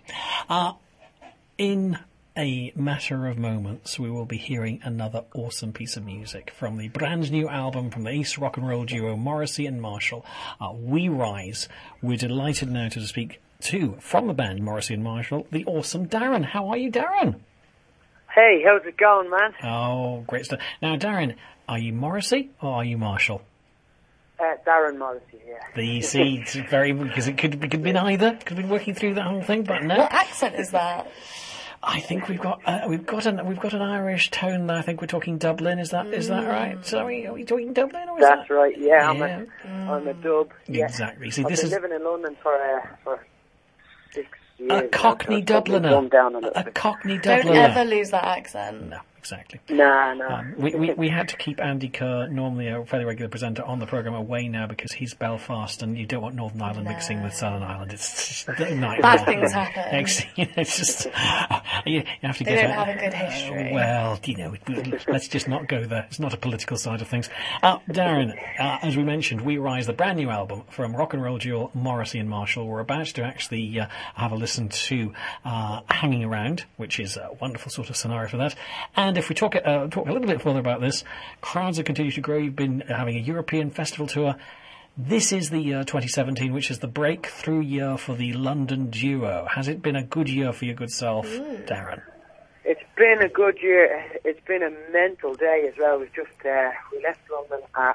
In a matter of moments, we will be hearing another awesome piece of music from the brand new album from the ace rock and roll duo Morrissey and Marshall, We Rise. We're delighted now to speak to, from the band Morrissey and Marshall, the awesome Darren. How are you, Darren? Hey, how's it going, man? Oh, great stuff. Now, Darren, are you Morrissey or are you Marshall? Darren Morrissey, yeah. The see, it's very, because it could be neither. Could be working through that whole thing, but no. What accent is that? I think we've got an Irish tone there. I think we're talking Dublin. Is that right? So are we talking Dublin? Or is That's that... right. Yeah, I'm a dub. Yeah. Exactly. See, I've this been is living in London for 6 years. a Cockney Dubliner. A Cockney Dubliner. Don't ever lose that accent. No, exactly. No. We had to keep Andy Kerr, normally a fairly regular presenter, on the programme away now because he's Belfast and you don't want Northern Ireland mixing with Southern Ireland. It's just a nightmare. Bad things happen. It's just you have to They get don't have a good history. Well, let's just not go there. It's not a political side of things. Darren, as we mentioned, We Rise, the brand new album from rock and roll duo Morrissey and Marshall. We're about to actually have a listen to Hanging Around, which is a wonderful sort of scenario for that. And if we talk a little bit further about this, crowds have continued to grow. You've been having a European festival tour. This is the year 2017, which is the breakthrough year for the London duo. Has it been a good year for your good self, Darren? It's been a good year. It's been a mental day as well. We've just we left London at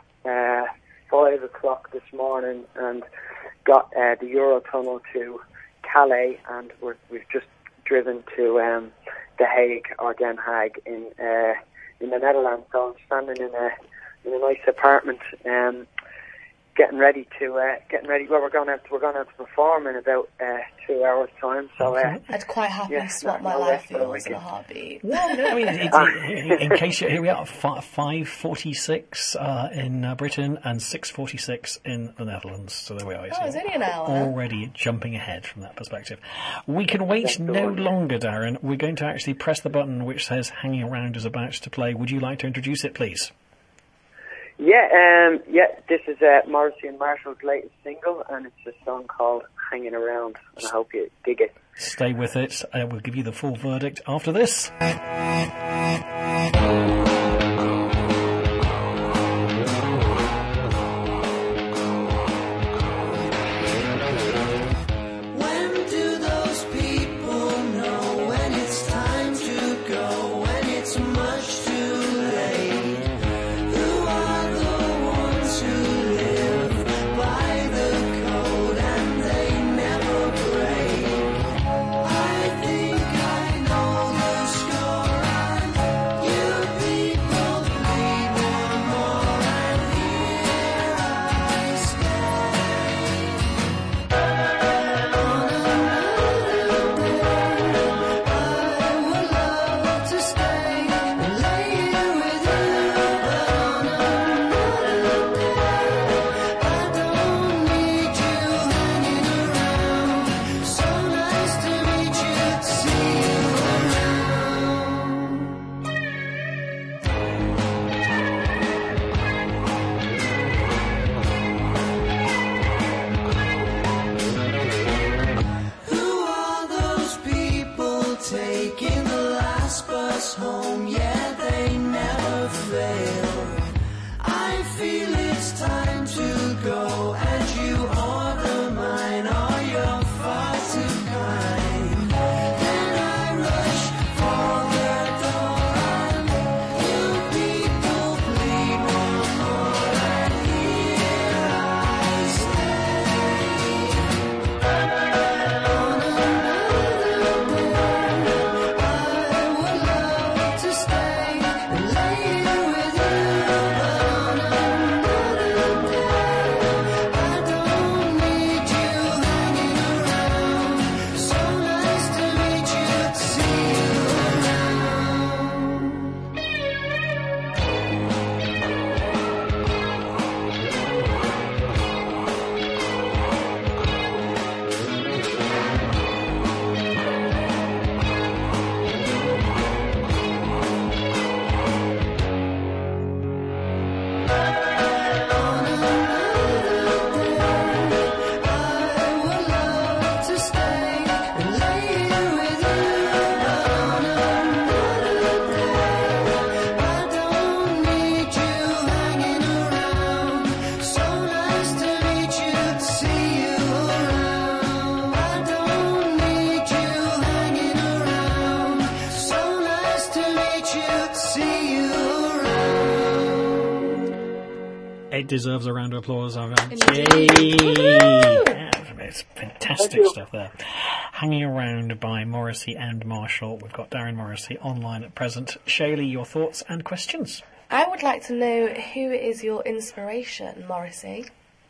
5 o'clock this morning and got the Eurotunnel to Calais, and we've just driven to The Hague or Den Haag in the Netherlands. So I'm standing in a nice apartment, getting ready. Well, we're going out to perform in about 2 hours' time. So I'd quite happily swap my life for yours in a heartbeat. Well, no, I mean, in case here we are, 5:46 in Britain and 6:46 in the Netherlands. So there we are. Oh, it's only an hour. Already jumping ahead from that perspective. We can wait no longer, Darren. We're going to actually press the button which says Hanging Around is about to play. Would you like to introduce it, please? Yeah, this is Morrissey and Marshall's latest single, and it's a song called Hanging Around, and I hope you dig it. Stay with it. We'll give you the full verdict after this. When do those people It deserves a round of applause. Yay! Woo! Yeah, it's fantastic stuff there. Hanging around by Morrissey and Marshall. We've got Darren Morrissey online at present. Shaylee, your thoughts and questions? I would like to know who is your inspiration, Morrissey?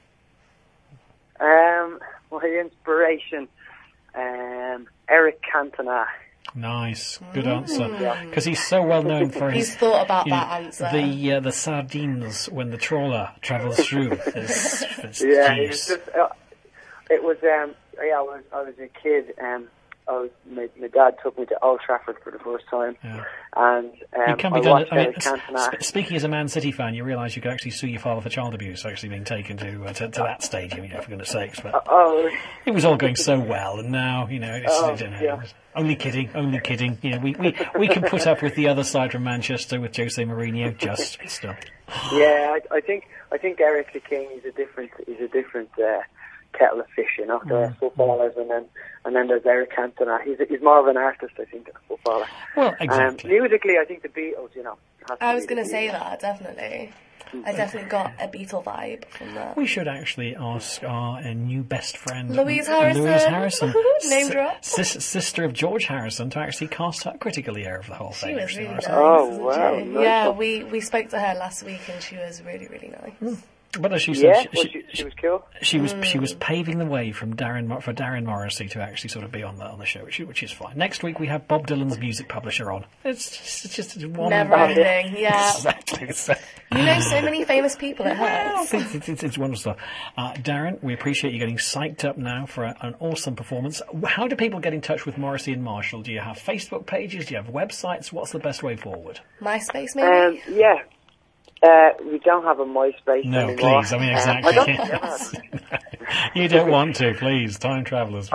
My inspiration, Eric Cantona. Nice, good answer. Because he's so well known for his. He's thought about that answer. The sardines when the trawler travels through. It's Yeah, it genius. was just. It was. I was a kid. My dad took me to Old Trafford for the first time, and You can I be done. watched I mean, Eric Cantona. speaking as a Man City fan, you realise you could actually sue your father for child abuse, actually being taken to that stage. For goodness sakes, but it was all going so well, and now it's only kidding. We can put up with the other side from Manchester with Jose Mourinho. Just stop. Yeah, I think Eric the King is a different kettle of fish, the footballers, and then there's Eric Cantona. He's more of an artist, I think, than a footballer. Well, exactly. Musically, I think the Beatles, I was going to say that, definitely. I definitely got a Beatle vibe from that. We should actually ask our new best friend, Louise Harrison. Name drop. Sister of George Harrison, to actually cast her critical ear of the whole thing. She was really nice. Oh, wow. She? Nice. Yeah, we spoke to her last week and she was really, really nice. But as she said, she was cool. She was paving the way for Darren Morrissey to actually sort of be on the show, which is fine. Next week we have Bob Dylan's music publisher on. It's just one never ending. Yeah, exactly. So many famous people. It hurts. It's wonderful stuff. Darren, we appreciate you getting psyched up now for an awesome performance. How do people get in touch with Morrissey and Marshall? Do you have Facebook pages? Do you have websites? What's the best way forward? MySpace, maybe. Yeah. We don't have a MySpace no, anymore. Please. I mean, exactly. You don't want to, please. Time travellers.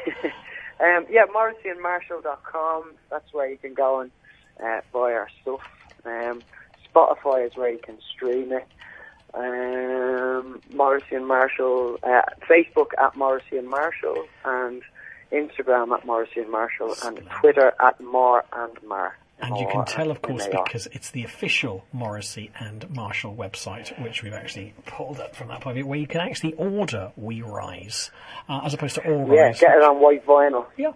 MorrisseyandMarshall.com. That's where you can go and buy our stuff. Spotify is where you can stream it. Morrissey and Marshall. Facebook at Morrissey and Marshall, and Instagram at Morrissey and Marshall, and Twitter at More and Mar. And you can tell, of course, because it's the official Morrissey and Marshall website, which we've actually pulled up from that point of view, where you can actually order We Rise, as opposed to All Rise. Yeah, get it on white vinyl. Yeah,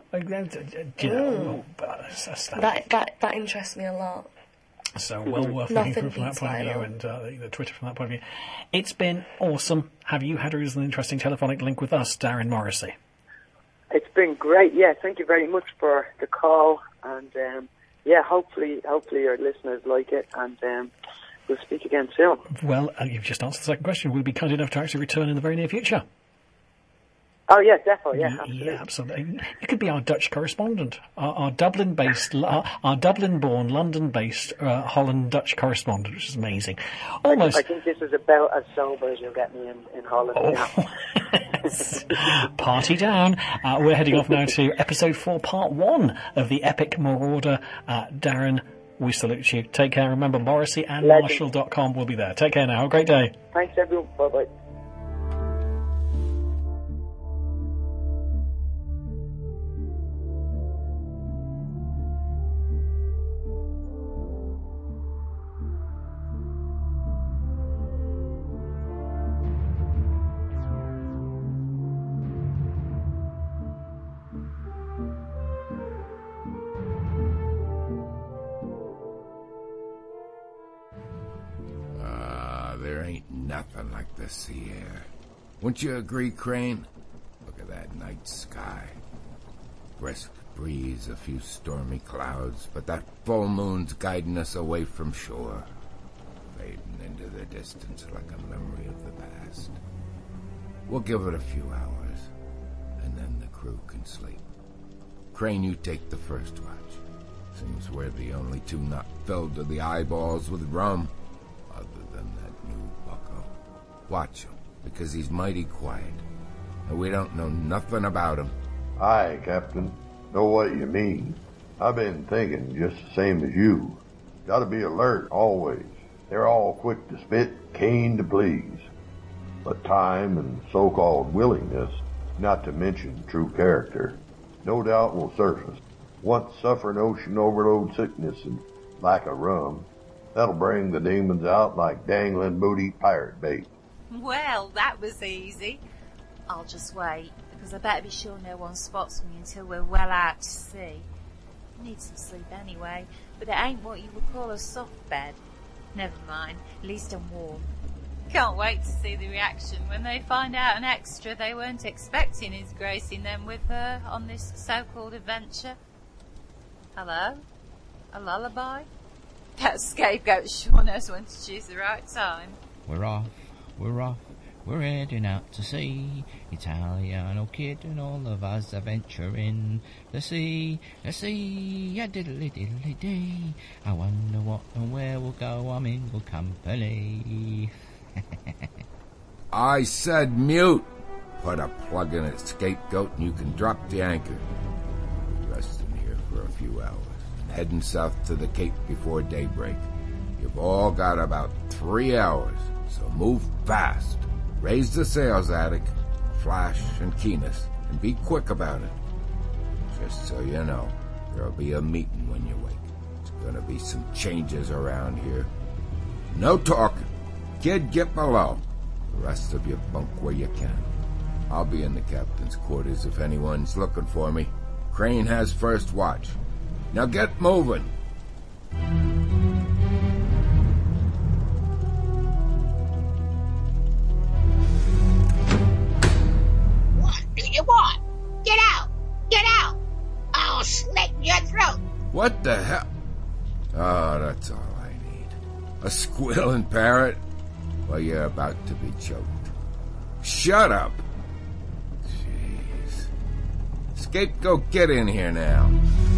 that interests me a lot. So well worth looking through from that point of view, and the Twitter from that point of view. It's been awesome. Have you had an interesting telephonic link with us, Darren Morrissey? It's been great. Yeah, thank you very much for the call, and hopefully your listeners like it, and we'll speak again soon. Well, you've just answered the second question. We'll be kind enough to actually return in the very near future. Oh, yeah, definitely, yeah, absolutely. Yeah, absolutely. You could be our Dutch correspondent, our Dublin-based, our Dublin-born, London-based Holland Dutch correspondent, which is amazing. Almost. I think this is about as sober as you'll get me in Holland. Party down. We're heading off now to episode 4, part 1 of the Epic Marauder. Darren, we salute you. Take care. Remember, MorrisseyandMarshall.com will be there. Take care now. Have a great day. Thanks, everyone. Bye-bye. There ain't nothing like the sea air. Wouldn't you agree, Crane? Look at that night sky. Brisk breeze, a few stormy clouds, but that full moon's guiding us away from shore, fading into the distance like a memory of the past. We'll give it a few hours, and then the crew can sleep. Crane, you take the first watch. Seems we're the only two not filled to the eyeballs with rum, other than that new bucko. Watch him, because he's mighty quiet, and we don't know nothing about him. Aye, Captain. Know what you mean. I've been thinking just the same as you. Gotta be alert always. They're all quick to spit, keen to please. But time and so-called willingness, not to mention true character, no doubt will surface. Once suffering ocean overload sickness and lack of rum, that'll bring the demons out like dangling booty pirate bait. Well, that was easy. I'll just wait, because I better be sure no one spots me until we're well out to sea. I need some sleep anyway, but it ain't what you would call a soft bed. Never mind, at least I'm warm. Can't wait to see the reaction when they find out an extra they weren't expecting is gracing them with her on this so-called adventure. Hello? A lullaby? That scapegoat sure knows when to choose the right time. We're off, we're heading out to sea. Italiano kid and all of us are venturing the sea, a diddly diddly dee. I wonder what and where we'll go, I'm in good company. I said mute. Put a plug in a scapegoat and you can drop the anchor. We're resting here for a few hours, heading south to the Cape before daybreak. You've all got about 3 hours, so move fast. Raise the sails, Attic, flash and keenness, and be quick about it. Just so you know, there'll be a meeting when you wake. There's gonna be some changes around here. No talking. Kid, get below. The rest of you bunk where you can. I'll be in the captain's quarters if anyone's looking for me. Crane has first watch. Now get moving. What do you want? Get out! Get out! I'll slit your throat! What the hell? Oh, that's all I need. A squealing parrot? Well, you're about to be choked. Shut up! Jeez. Scapegoat, get in here now.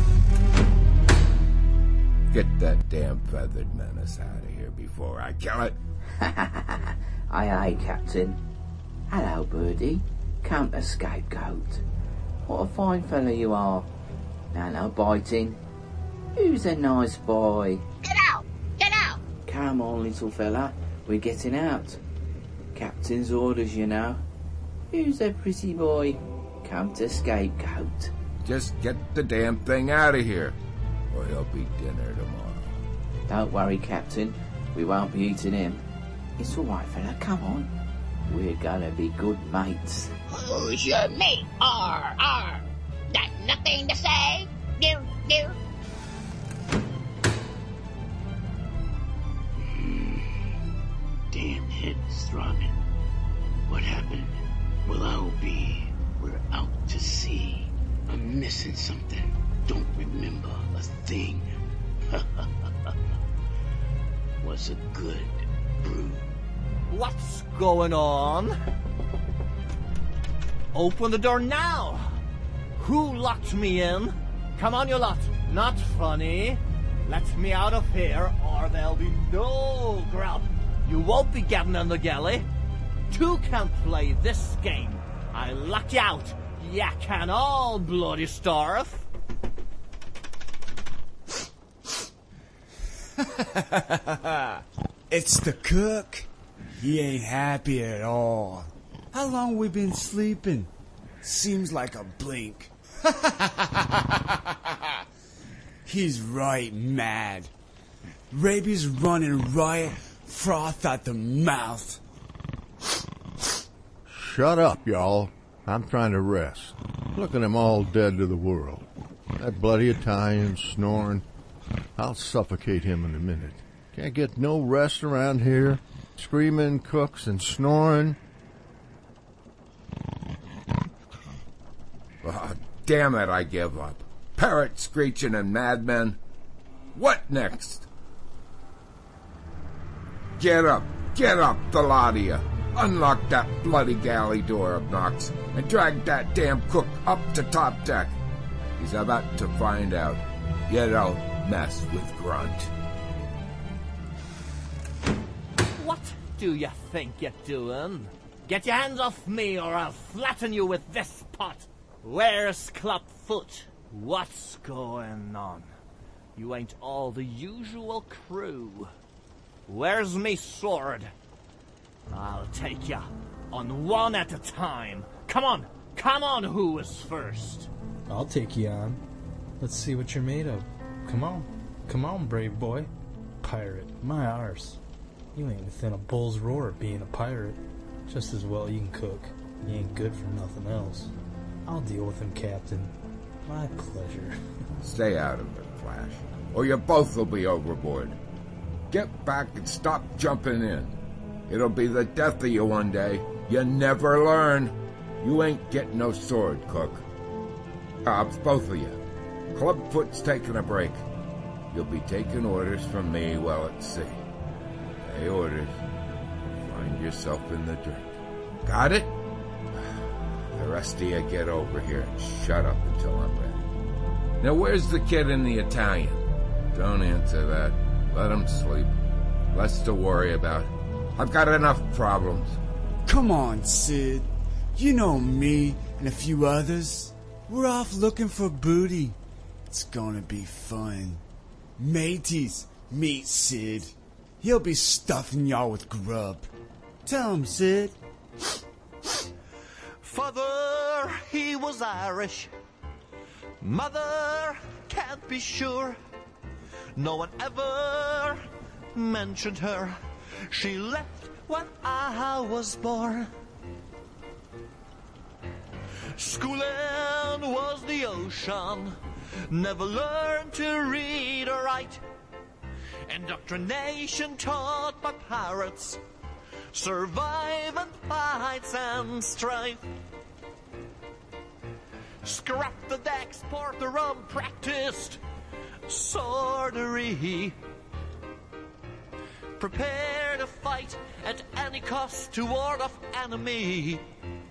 Get that damn feathered menace out of here before I kill it. Aye, aye, Captain. Hello, Birdie. Counter scapegoat. What a fine fellow you are. Now, no biting. Who's a nice boy? Get out! Get out! Come on, little fella. We're getting out. Captain's orders, you know. Who's a pretty boy? Come to scapegoat. Just get the damn thing out of here, or he'll be dinner tomorrow. Don't worry, Captain. We won't be eating him. It's all right, fella. Come on. We're gonna be good mates. Who's your mate? Arr, arr. Got nothing to say? No, no. Damn head's throbbing. What happened? Well, we're out to sea. I'm missing something. Don't remember a thing. Was a good brew. What's going on? Open the door now! Who locked me in? Come on, you lot. Not funny. Let me out of here, or there'll be no grub. You won't be getting in the galley. Two can't play this game. I lock you out. Ya can all bloody starve. It's the cook. He ain't happy at all. How long we been sleeping? Seems like a blink. He's right mad. Rabies running riot, froth at the mouth. Shut up, y'all. I'm trying to rest. Look at them all dead to the world. That bloody Italian snoring. I'll suffocate him in a minute. Can't get no rest around here. Screaming cooks and snoring. Oh, damn it, I give up. Parrot screeching and madmen. What next? Get up, the lot of you. Unlock that bloody galley door, Obnox, and drag that damn cook up to top deck. He's about to find out. You don't mess with Grunt. What do you think you're doing? Get your hands off me or I'll flatten you with this pot. Where's Clubfoot? What's going on? You ain't all the usual crew. Where's me sword? I'll take ya on one at a time. Come on, who is first? I'll take you on. Let's see what you're made of. Come on, brave boy. Pirate, my arse. You ain't within a bull's roar of being a pirate. Just as well you can cook. You ain't good for nothing else. I'll deal with him, Captain. My pleasure. Stay out of it, Flash, or you both will be overboard. Get back and stop jumping in. It'll be the death of you one day. You never learn. You ain't getting no sword, Cook. Cops, both of you. Clubfoot's taking a break. You'll be taking orders from me while at sea. Hey, orders. Find yourself in the drink. Got it? The rest of you get over here and shut up until I'm ready. Now, where's the kid in the Italian? Don't answer that. Let him sleep. Less to worry about. I've got enough problems. Come on, Sid. You know me and a few others. We're off looking for booty. It's gonna be fun. Mateys, meet Sid. He'll be stuffing y'all with grub. Tell him, Sid. Father, he was Irish. Mother, can't be sure. No one ever mentioned her. She left when I was born. Schooling was the ocean. Never learned to read or write. Indoctrination taught by pirates. Surviving fights and strife. Scrap the decks, port the rum, practiced swordery. Prepare to fight at any cost to ward off enemy.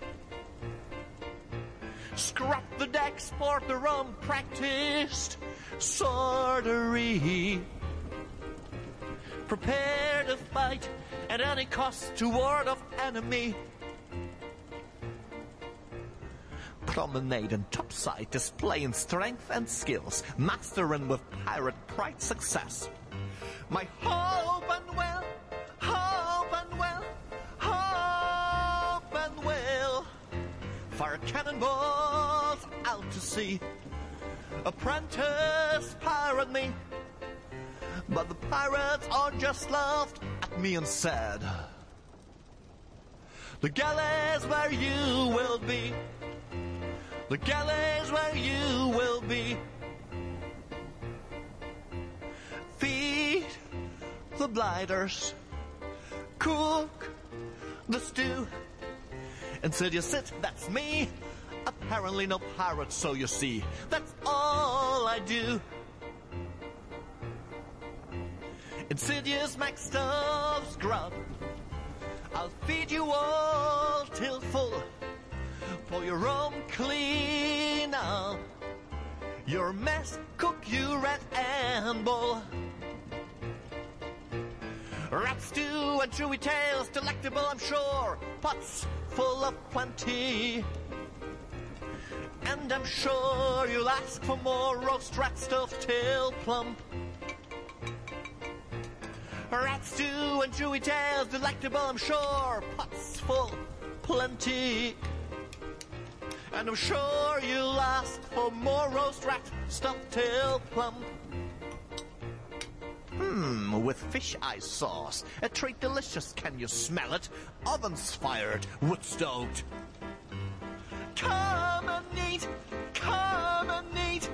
Scrap the decks, port the rum, practiced swordery. Prepare to fight at any cost to ward off enemy. Promenading topside, displaying strength and skills, mastering with pirate pride success. My hope and will, hope and will, hope and will. Fire cannonballs out to sea. Apprentice pirate me. But the pirates all just laughed at me and said, the galleys where you will be. The galleys where you will be. Feed the blighters. Cook the stew. Insidious sit, that's me. Apparently no pirate, so you see. That's all I do. Insidious Mac Stubbs grub. I'll feed you all till full. Pour your own clean up. Your mess, cook you red and bull. Rat stew and chewy tails, delectable I'm sure. Pots full of plenty. And I'm sure you'll ask for more roast rat stuff till plump. Rat stew and chewy tails, delectable I'm sure. Pots full, plenty. And I'm sure you'll ask for more roast rat stuff till plump. With fish eye sauce, a treat delicious, can you smell it? Ovens fired, wood stoked. Come and eat, come and eat,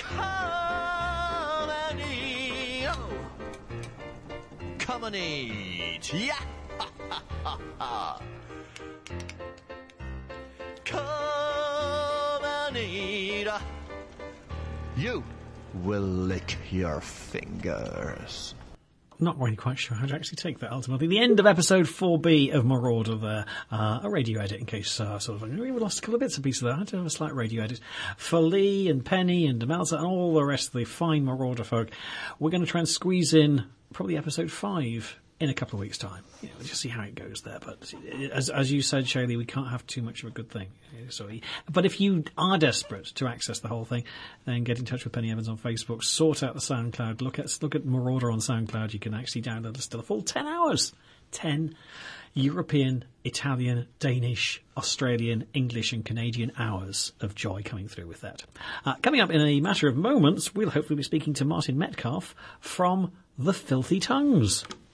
come and eat. Oh. Come and eat, yeah! Ha ha ha ha. Come and eat. You will lick your fingers. Not really quite sure how to actually take that ultimately. The end of episode 4B of Marauder there. A radio edit in case we lost a couple of bits and pieces there. I had to have a slight radio edit. For Lee and Penny and Demelza and all the rest of the fine Marauder folk, we're going to try and squeeze in probably episode 5 in a couple of weeks' time. We'll just see how it goes there. But as you said, Shaylee, we can't have too much of a good thing. But if you are desperate to access the whole thing, then get in touch with Penny Evans on Facebook, sort out the SoundCloud, look at Marauder on SoundCloud. You can actually download still a full 10 hours. 10 European, Italian, Danish, Australian, English and Canadian hours of joy coming through with that. Coming up in a matter of moments, we'll hopefully be speaking to Martin Metcalf from The Filthy Tongues.